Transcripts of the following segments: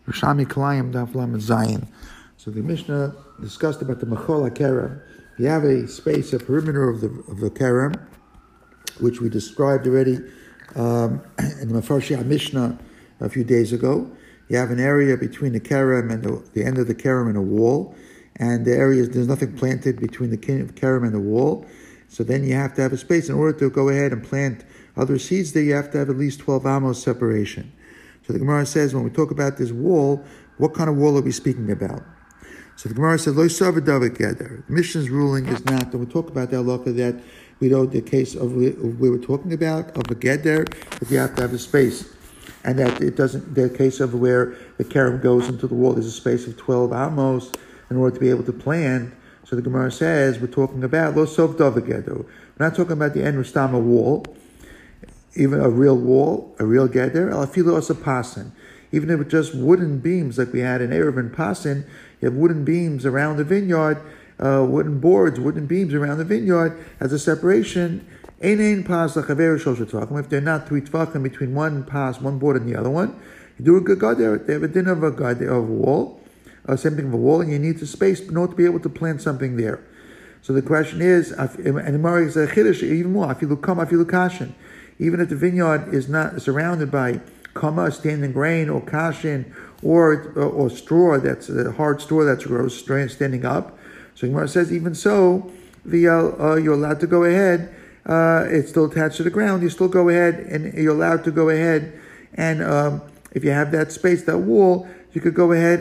Rishami Kalayim Daf Lamed Zayin. So the Mishnah discussed about the Mechol HaKerem. You have a space, a perimeter of the Kerem, which we described already in the Mefarshei Mishnah a few days ago. You have an area between the Kerem and the end of the Kerem and a wall, and the areas there's nothing planted between the Kerem and the wall. So then you have to have a space in order to go ahead and plant other seeds there. You have to have at least 12 amos separation. So the Gemara says, when we talk about this wall, what kind of wall are we speaking about? So the Gemara says, Lo Sava David Geder. The Mishnah's ruling is not, when we talk about the halacha, that we know the case of we were talking about, of a Geder, that you have to have a space. And that it doesn't, the case of where the Kerem goes into the wall, there's a space of 12 amos in order to be able to plant. So the Gemara says, we're talking about Lo Sov David Geder. We're not talking about the En Rustama wall, even a real wall, a real Geder, Alafilu Asa Pasin. Even if it's just wooden beams like we had in Erev and Pasin, you have wooden beams around the vineyard, wooden boards, wooden beams around the vineyard as a separation. If they're not 3 tvachim between one board and the other one, you do a good Geder. They have a din of a Geder, of a wall, same thing of a wall, and you need the space in order to be able to plant something there. So the question is, and the Mari is a chiddush even more. Afilu kam, afilu kashin. Even if the vineyard is not surrounded by kama, standing grain, or kashin, or straw, that's a hard straw that grows standing up. So Gemara says, even so, you're allowed to go ahead. It's still attached to the ground. You still go ahead, and you're allowed to go ahead, and if you have that space, that wall, you could go ahead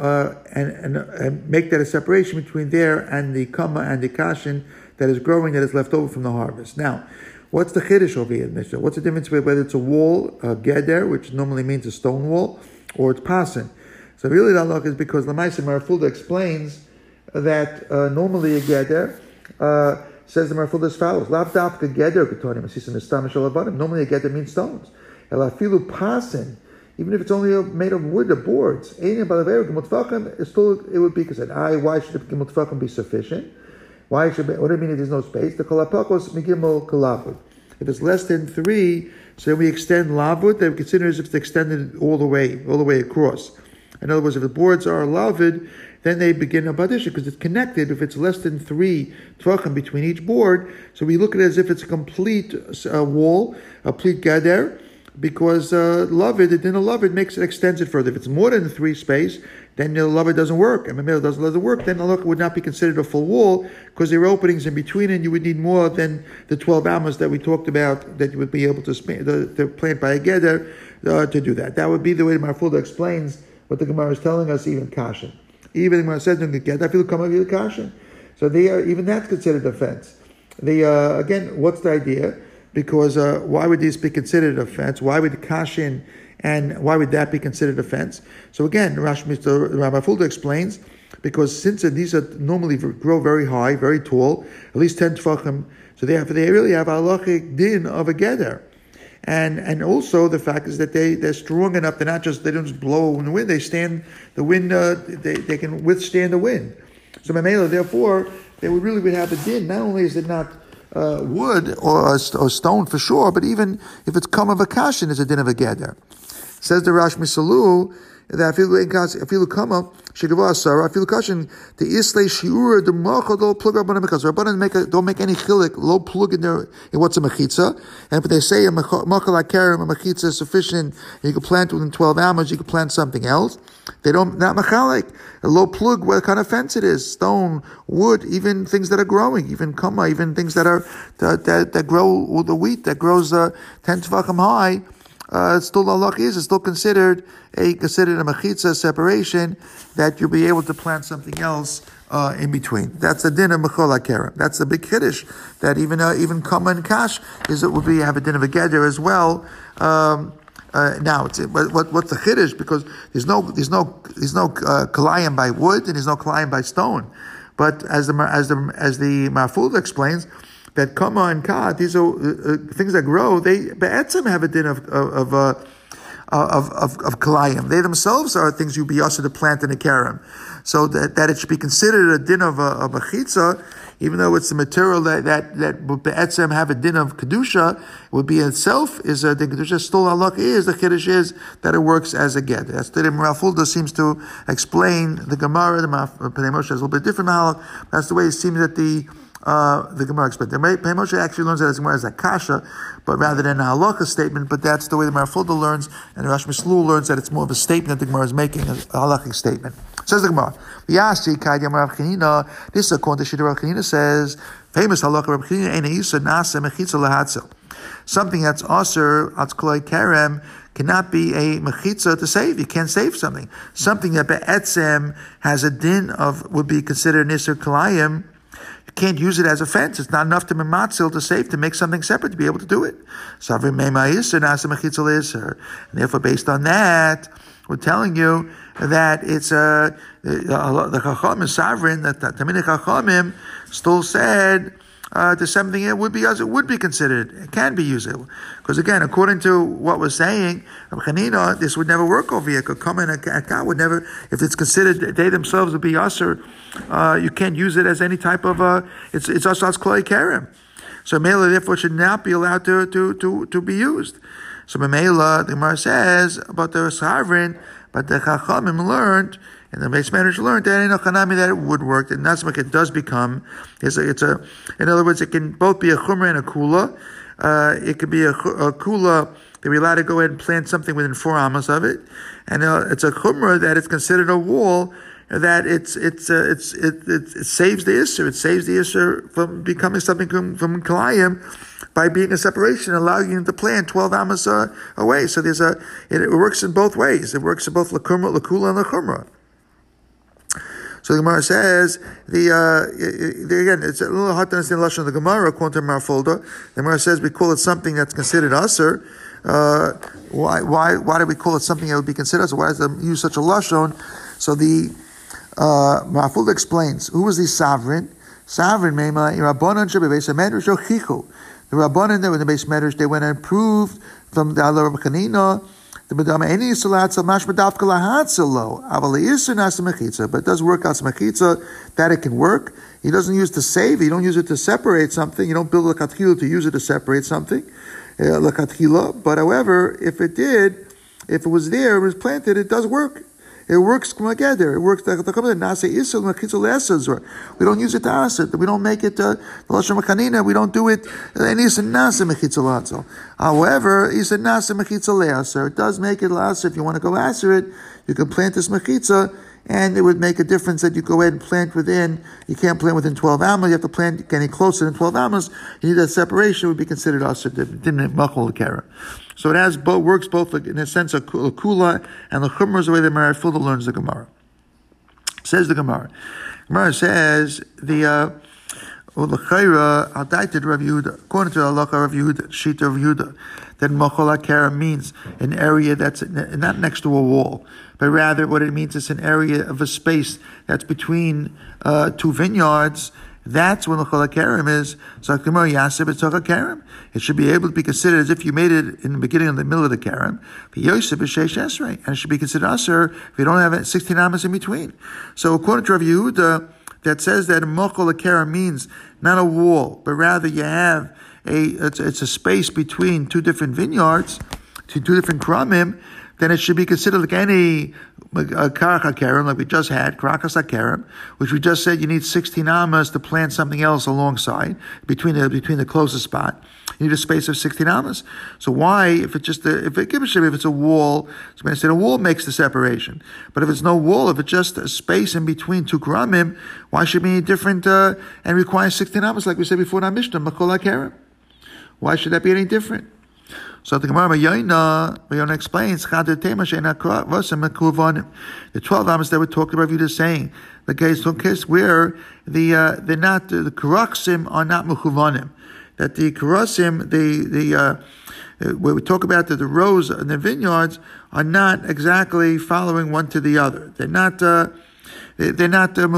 and make that a separation between there and the kama and the kashin that is growing, that is left over from the harvest. Now, what's the chiddush over here in Mishnah? What's the difference between whether it's a wall, a geder, which normally means a stone wall, or it's pasin? So really the halakha is because Lamaisa Marafulda explains that normally a geder, says the Marafulda as follows: Lav dafka geder ketonim asisim istamish alavadim. Normally a geder means stones. Elafilu pasin, even if it's only made of wood or boards, it would be considered. Why should the gimel tefachim be sufficient? Why should what do you mean if there's no space? The kolapakos migimel kalavud. If it's less than 3, so we extend lavud, they consider as if it's extended all the way across. In other words, if the boards are lavud, then they begin a badisha because it's connected. If it's less than 3 tvachim between each board, so we look at it as if it's a complete wall, a complete gader, because lavid, the din of lavid extends it further. If it's more than 3 space, then the lavid doesn't work. And when it doesn't work, then the lavid would not be considered a full wall because there are openings in between, and you would need more than the 12 amas that we talked about that you would be able to plant by a geder to do that. That would be the way the Marafulda explains what the Gemara is telling us, even kashin. Even the Gemara says, I feel come over kashin. So even that's considered offense. Again, what's the idea? Because why would these be considered offense? Why would kashin and why would that be considered offense? So again, Rabbi Fulda explains, because since these are normally grow very high, very tall, at least 10 tvachim, so they really have a halachic din of a geder. And also the fact is that they're strong enough. They don't just blow in the wind. They stand the wind. They can withstand the wind. So Mamela, therefore, they would have a din. Not only is it not wood or stone for sure, but even if it's come of a kashin, is a din of a geder. Says the Rash Misalu that afilu kama shegava asara afilu kashin the islay shiura the macha don't plug up on a mechitza. Rabbanan don't make any chilik low plug in there in what's a mechitza. And if they say a macha kerem a mechitza is sufficient, you can plant within 12 amos, you can plant something else. They don't not machalik a low plug. What kind of fence it is? Stone, wood, even things that are growing, even kama, even things that are that grow with the wheat that grows 10 tvachim high. Still halach it's still considered a mechitza separation that you'll be able to plant something else in between. That's the din of mechol hakerem. That's the big kiddush that even kama and kash have a din of a geder as well. Now what's the chiddush? Because there's no kalayim by wood and there's no kalayim by stone. But as the Marafulda explains, that kama and ka, these are things that grow. They be'etzim have a din of kalayim. They themselves are things you'd be also to plant in a kerem. So that it should be considered a din of a chitza even though it's the material that would be'etzem have a din of kedusha, would be itself is a din kedusha. Still, halakha is the kiddush is that it works as a get. That's the Rav Fulda seems to explain the Gemara. The Pnei Moshe is a little bit different. That's the way it seems that the Gemara explains. The Pnei Moshe actually learns that as Gemara as a kasha, but rather than a halakha statement. But that's the way the Rav Fulda learns, and the Rosh Mishlul learns that it's more of a statement that the Gemara is making, a halakhic statement. Says the Gemara, this is according to Shita Rav Chanina says, famous halakha Rav Chanina, Ein Yisa Nasa Mechitza Lehatzel. Something that's aser atzkloi kerem cannot be a mechitza to save. You can't save something. Something that be'etzem has a din of would be considered nisr kalayim. You can't use it as a fence. It's not enough to mematzil to save, to make something separate, to be able to do it. And therefore, based on that, we're telling you that it's the Chachamim is sovereign, that Tamid Chachamim still said to something it would be as it would be considered. It can be usable. Because again, according to what we're saying, Chanina, this would never work over here. A cow would never, if it's considered, they themselves would be usher, you can't use it as any type of, it's usher as kloi kerem. So Mela therefore should not be allowed to be used. So Mela, the Gemara says about the sovereign, but the Chachamim learned, and the base managers learned that in Chanami that it would work. That Nazmak it does become. In other words, it can both be a chumrah and a kula. It could be a kula that we're allowed to go ahead and plant something within 4 amas of it, and it's a chumrah that it's considered a wall that it saves the isser. It saves the isser from becoming something from kalayim by being a separation, allowing you to plant 12 amas away. So it works in both ways. It works in both lakula and lachumrah. So the Gemara says, again, it's a little hard to understand the lashon of the Gemara, according to Rav Fulda. The Gemara says we call it something that's considered usher. Why do we call it something that would be considered usher? Why does it use such a lashon? So the Rav Fulda explains, who was the sovereign? Sovereign, Meima, Rabbanan Shebebeis HaMedrash Yochichu. The Rabbanan that were in the Beis Medrash, they went and proved from the Allah Rav Chanina, but it does work as mechitza, that it can work. He doesn't use to save, you don't use it to separate something, you don't build a lakatchila to use it to separate something, but however, if it was there, it was planted, it does work. It works together. It works. We don't use it to asid. We don't make it the lashon machanina. We don't do it. However, it does make it laser. If you want to go aser it, you can plant this mechitza, and it would make a difference that you go ahead and plant within. You can't plant within 12 amas. You have to plant getting closer than 12 amas. You need that separation. It would be considered aser. Didn't machol kara. So it works both in a sense of kula and the chumrah is the way that Rav Fulda learns the Gemara. Says the Gemara. Gemara says the l'chayra aldaited Rav Yehuda, according to the halacha Rav Yehuda, Shita Rav Yehuda, that machol hakara means an area that's not next to a wall, but rather what it means is an area of a space that's between 2 vineyards. That's when the chol hakerem is. So Gemara Yaseh b'tzach hakerem. It should be able to be considered as if you made it in the beginning of the middle of the kerem. V'yosef b'sheish esrei, and it should be considered aser if you don't have 16 amas in between. So according to Rav Yehuda, that says that mochol hakerem means not a wall, but rather you have it's a space between 2 different vineyards, 2 different kramim. Then it should be considered like any karach hakerem, like we just had, karakas hakerem, which we just said you need 16 amas to plant something else alongside, between the closest spot. You need a space of 16 amas. So why, if it's a wall, so when I said a wall makes the separation. But if it's no wall, if it's just a space in between 2 kramim, why should it be different, and require 16 amas, like we said before in our Mishnah, makol hakerem? Why should that be any different? So the Gemara Yonah explains the 12 amas that we talked about. You just saying the case where the karachsim are not mechuvanim. That the karachsim, where we talk about that the rows in the vineyards are not exactly following one to the other. They're not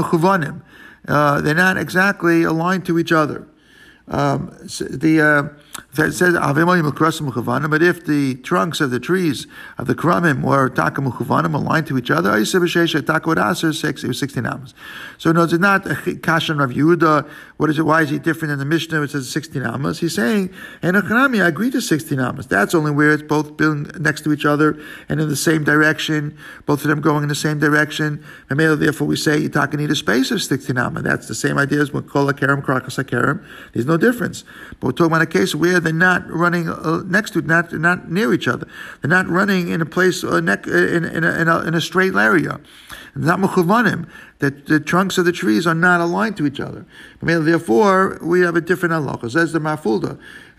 mechuvanim. They're not exactly aligned to each other. It says, but if the trunks of the trees of the Karamim were taka muchavanim aligned to each other, it was 16 amos. So no, it's not a kashan of Yehuda. What is it? Why is he different than the Mishnah? It says 16 amos. He's saying, and a Karami, I agree to 16 amos. That's only where it's both built next to each other and in the same direction, both of them going in the same direction. And therefore we say Yitaka need a space of 16 amos. That's the same idea as when Kol HaKerem, Krakas HaKerem. There's no difference. But we're talking about a case where they're not running next to, not near each other. They're not running in a place in a straight area. Not mechavanim. That the trunks of the trees are not aligned to each other. Therefore, we have a different halacha. Says the Mafulda.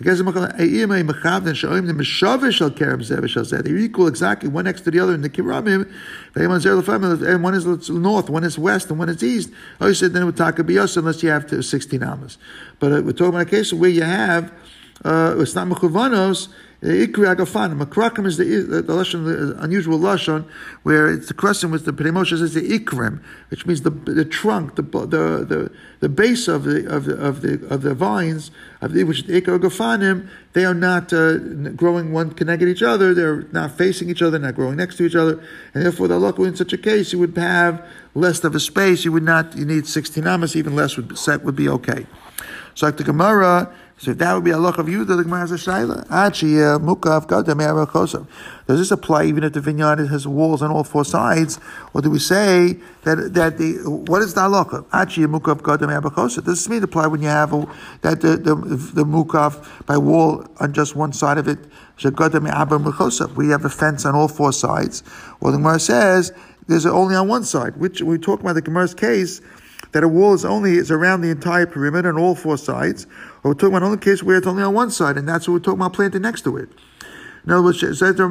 They're equal exactly, one next to the other in the Kiramim. And one is north, one is west, and one is east. I said then it would talk about unless you have 16 amas. But we're talking about a case where you have it's not mechavanos. Ikri agafanim. Makrakim is the lashon, the unusual lashon, where it's the krasim with the Pnei Moshe says the ikrim, which means the trunk, the base of the vines of which the ikri agafanim. They are not growing one connected each other. They're not facing each other, not growing next to each other, and therefore the halacha in such a case you would have less of a space. You need 16 amas, even less would be okay. So like the Gemara. So that would be a loch of you. The Gemara has a shaila. Does this apply even if the vineyard has walls on all four sides, or do we say that what is the halacha? Does this mean apply when you have that the mukaf by wall on just one side of it? We have a fence on all four sides. Well, the Gemara says there's only on one side. Which we talk about the Gemara's case that a wall is around the entire perimeter on all four sides. Or we're talking about only case where it's only on one side, and that's what we're talking about planting next to it. In other words, it says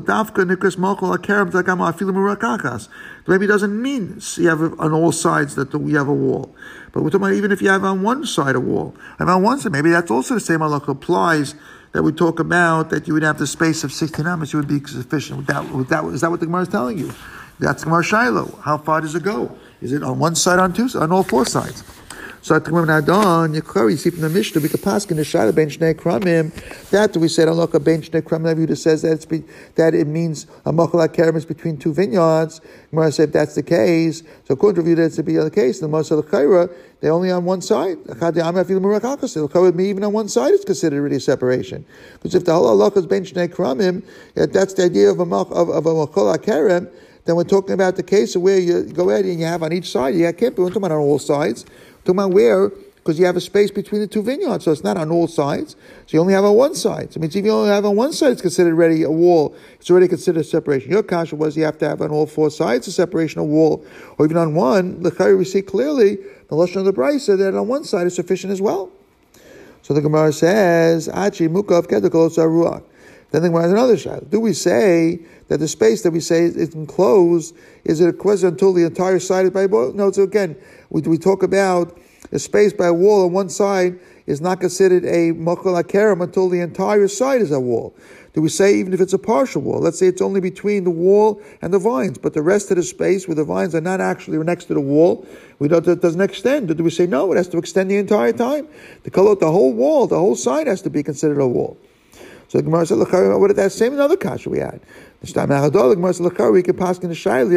maybe it doesn't mean you have on all sides that we have a wall. But we're talking about even if you have on one side a wall. And on one side, maybe that's also the same halakha applies that we talk about, that you would have the space of 16 amos, you would be sufficient. Is that what the Gemara is telling you? That's Gemara Shiloh. How far does it go? Is it on one side, on all four sides? So at the you see from the Mishnah, we could pass in the Shaila ben Shnei Kramim. That we said, Allah ben Shnei Kramim. Yehuda says that it means a machal hakerem is between two vineyards. Gemara said if that's the case, so according to Yehuda, that's to be the case. The Moshe L'Chaira, they're only on one side. Even on one side, it's considered really a separation. Because if the whole Allah is ben Shnei Kramim, that's the idea of a machal hakerem. Then we're talking about the case where you go ahead and you have on each side. You can't be talking about on all sides. We're talking about where, because you have a space between the two vineyards, so it's not on all sides. So you only have on one side. So it means if you only have on one side, it's considered already a wall. It's already considered a separation. Your kasha was you have to have on all four sides a separation of wall, or even on one. We see clearly the lashon of the Brisa that on one side is sufficient as well. So the Gemara says, "Achi mukav kedekol ruach." Then the Gemara has another shayla. Do we say that the space that we say is enclosed, is it a question until the entire side is by a wall? No, so again, we talk about a space by a wall on one side is not considered a machal hakerem until the entire side is a wall. Do we say even if it's a partial wall? Let's say it's only between the wall and the vines, but the rest of the space where the vines are not actually next to the wall, it doesn't extend. Do we say no, it has to extend the entire time? The whole wall, the whole side has to be considered a wall. So the Gemara said, what did that same another kasha we had? This time, the Gemara said, we can pass in the shayli.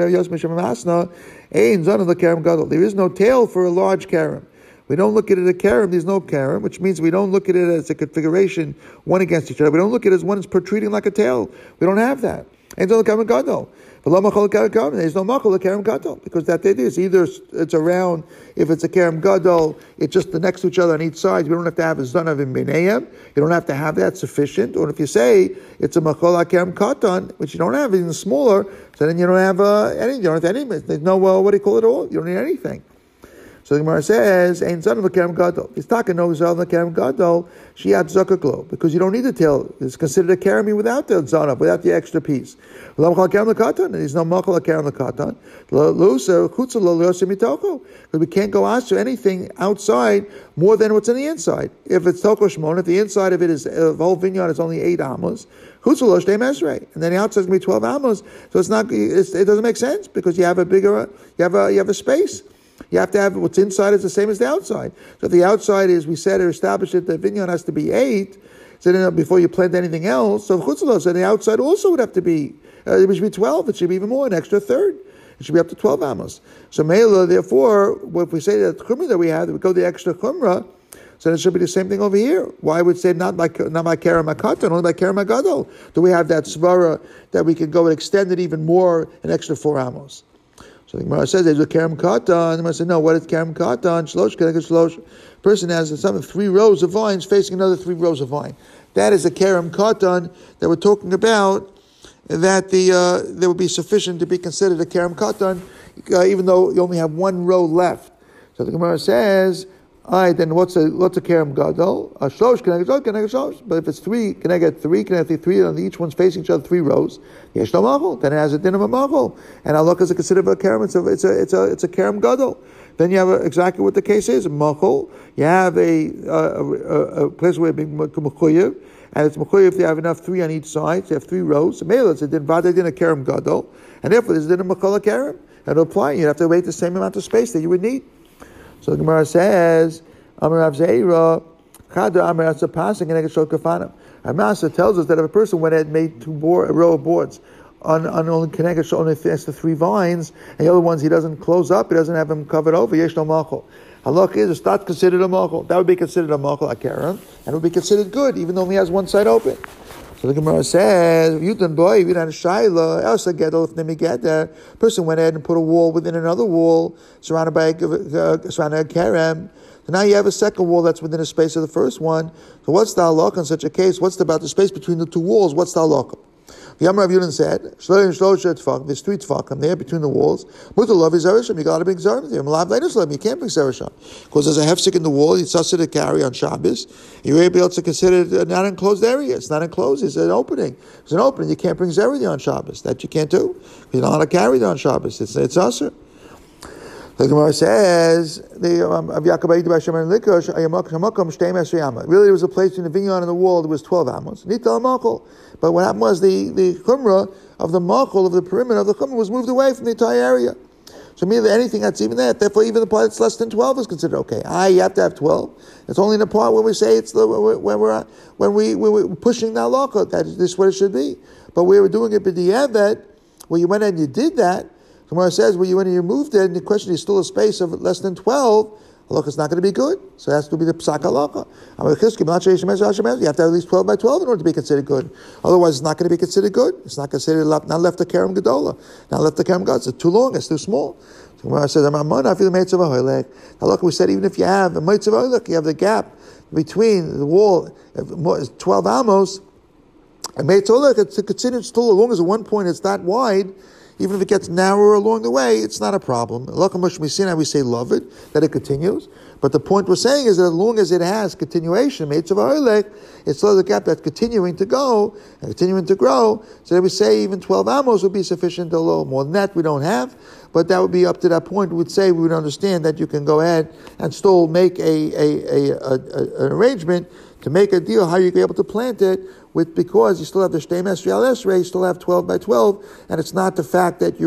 There is no tail for a large karam. We don't look at it a karam. There's no karam, which means we don't look at it as a configuration one against each other. We don't look at it as one is protruding like a tail. We don't have that. There's no machal karam gadol, because that it is either it's around. If it's a karam gadol, it's just the next to each other on each side. You don't have to have a zanav in beinayim. You don't have to have that sufficient. Or if you say it's a machal karam katan, which you don't have even smaller, so then you don't have any. You don't have any. There's no what do you call it all? You don't need anything. So the Gemara says, "Ein zanav l'kerem gadol." It's talking no zanav l'kerem gadol. She had zakaklo because you don't need the tail. It's considered a kerem without the zanav, without the extra piece. L'machal kerem l'katan, and there's no machal kerem l'katan. L'lusa chutza l'yosim mitoko, because we can't go out to anything outside more than what's in the inside. If it's toko shmon, if the inside of it is the whole vineyard is only 8 amos, chutza lo shtei mesrei, and then the outside is going to be 12 amos. So it's not. It doesn't make sense because you have a bigger. You have a space. You have to have what's inside is the same as the outside. So if the outside is, we said or established that the vineyard has to be 8, so then before you plant anything else, so chutzlah, so the outside also would have to be, it should be 12, it should be even more, an extra third. It should be up to 12 amos. So Mela, therefore, if we say that chumrah that we have, we go the extra chumrah, so it should be the same thing over here. Why would say not by kerem hakatan, only by kerem hagadol? Do we have that svara that we can go and extend it even more, an extra 4 amos? So the Gemara says there's a kerem katan. The Gemara said no. What is kerem katan? Shlosh keneged shlosh. Person has some 3 rows of vines facing another 3 rows of vine. That is a kerem katan that we're talking about. That there would be sufficient to be considered a kerem katan, even though you only have 1 row left. So the Gemara says, all right, then what's a kerem gadol? A shlosh keneged shlosh. But if it's 3, can I get 3? Can I have 3? And each one's facing each other 3 rows. Yesh no machol. Then it has a din of a machol. And Allah is considered a kerem. It's a kerem gadol. Then you have exactly what the case is. Machol. You have a place where it being mechuyev. And it's mechuyev if you have enough 3 on each side. So you have 3 rows. So mele, it's a din vada din a kerem gadol. And therefore there's a din of machol a kerem. And to apply, you have to wait the same amount of space that you would need. So the Gemara says, Amar Rav Zeira, Chada Amar Asa passing and Shol Kafanim. Amasa tells us that if a person went ahead and made a row of boards on only connected only the 3 vines, and the other ones he doesn't close up, he doesn't have them covered over, yesh no machol. Halach is, it's not considered a machol. That would be considered a machol akaram, and it would be considered good, even though he has one side open. So the Gemara says, Yutan boy, if you had a shaila, else a gedol, if nemi get there, person went ahead and put a wall within another wall, surrounded by a kerem. So now you have a second wall that's within the space of the first one. So what's the halakha in such a case? What's about the space between the 2 walls? What's the halakha? The Amar Rav Yudan said, there's 3 tefachim there between the walls. Mutal is zeresham. You got to bring zeresham there. You can't bring zeresham because there's a hefsek in the wall. It's also to carry on Shabbos. You're able to consider it not enclosed area. It's not enclosed. It's an opening. It's an opening. You can't bring zeresham on Shabbos. That you can't do. You're not allowed to carry it on Shabbos. It's usher. The Gemara says, really there was a place in the vineyard and the wall that was 12 amos. But what happened was the chumrah of the machol of the perimeter of the chumrah was moved away from the entire area. So immediately anything that's even there, therefore even the part that's less than 12 is considered okay. You have to have 12. It's only in the part where we say it's when we're pushing the halakha, that this is what it should be. But we were doing it b'di'evet, where you went and you did that. Gemara says, well, you went and you moved it, and the question is still a space of less than 12, halakha is not going to be good. So it has to be the psak halakha. You have to have at least 12 by 12 in order to be considered good. Otherwise, it's not going to be considered good. It's not considered not left the kerem gedola, not left the kerem gadol. It's too long. It's too small. So Gemara says, halakha, we said even if you have a meitzav hoilek, you have the gap between the wall, 12 amos, and meitzav hoilek, it's considered still as long as at one point it's that wide. Even if it gets narrower along the way, it's not a problem. We say love it, that it continues. But the point we're saying is that as long as it has continuation, it's still the gap that's continuing to go and continuing to grow. So that we say even 12 amos would be sufficient, a little more than that we don't have. But that would be up to that point. We would understand that you can go ahead and still make an arrangement to make a deal how you can be able to plant it because you still have the Shtei Mesri Al Esrei, you still have 12 by 12, and it's not the fact that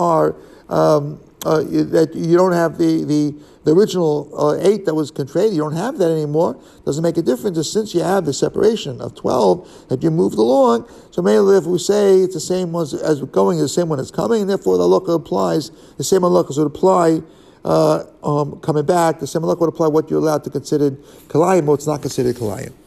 that you don't have the original 8 that was contracted, you don't have that anymore. Doesn't make a difference since you have the separation of 12 that you moved along. So maybe if we say it's the same one as going, the same one as coming, and therefore the halakha applies, the same halakha would apply coming back, the same halakha would apply what you're allowed to consider kalayim, what's not considered kalayim.